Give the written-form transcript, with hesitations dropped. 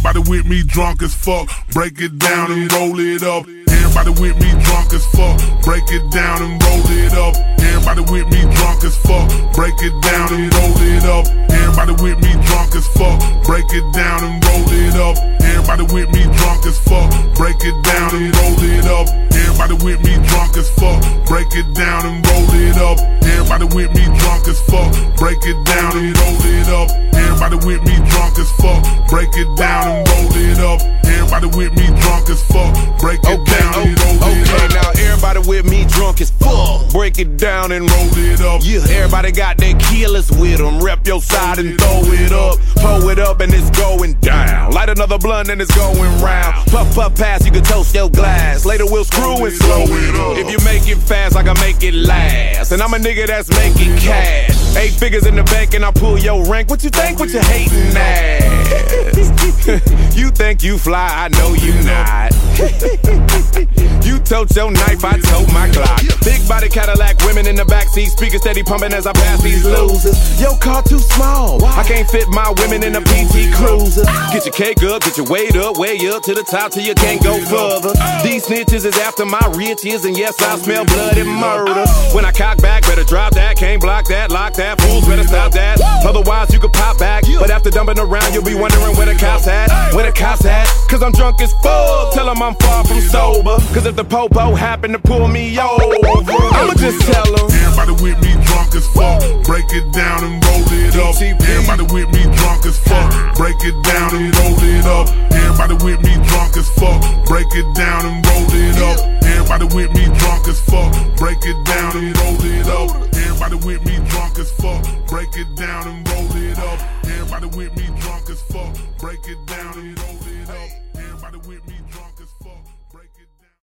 Everybody with me drunk as fuck. Break it down and roll it up. Everybody with me drunk as fuck. Break it down and roll it up. Everybody with me drunk as fuck. Break it down and roll it up. Everybody with me drunk as fuck. Break it down and roll it up. Everybody with me drunk as fuck. Break it down and roll it up. Everybody with me drunk as fuck. Break it down and roll it up. Everybody with me drunk as fuck. Break it down and roll it up. Everybody with me drunk as fuck. Break it down and roll it up. Everybody with me drunk as fuck. Break it down and roll it up. Now everybody with me drunk as fuck. Break it down and roll it up. Yeah, everybody got their killers with them. Rep your side and throw it up. Pull it up and it's going down. Light another blunt and it's going round. Puff, puff, pass, you can toast your glass. Later we'll screw and slow it up. If you make it fast, I can make it last. And I'm a nigga that's making cash. 8 figures in the bank and I pull your rank. What you think? What you hating ass? You think you fly, I know you not. You tote your knife, I tote my Glock. Big body Cadillac, women in the backseat, speakers steady pumping as I pass these losers. Your car too small, I can't fit my women in a PT Cruiser. Get your cake up, get your weight up, way up to the top till you can't go further. These snitches is after my riches, and yes, I smell blood and murder. When I cock back, better drop that, can't block that, lock that, fools better stop that. Otherwise you could pop back, but after dumping around, you'll be wondering where the cops at, where the cops at. Cause I'm drunk as fuck, tell them I'm far from sober. Cause if the popo happen to pull me over, I'ma just tell them. Everybody with me drunk as fuck. Break it down and roll it up. Everybody with me drunk as fuck. Break it down and roll it up. Everybody with me drunk as fuck. Break it down and roll it up. Everybody with me drunk as fuck. Break it down and roll it up. Everybody with me drunk as fuck. Break it down and roll it up. Everybody with me drunk as fuck. Break it down and roll it up.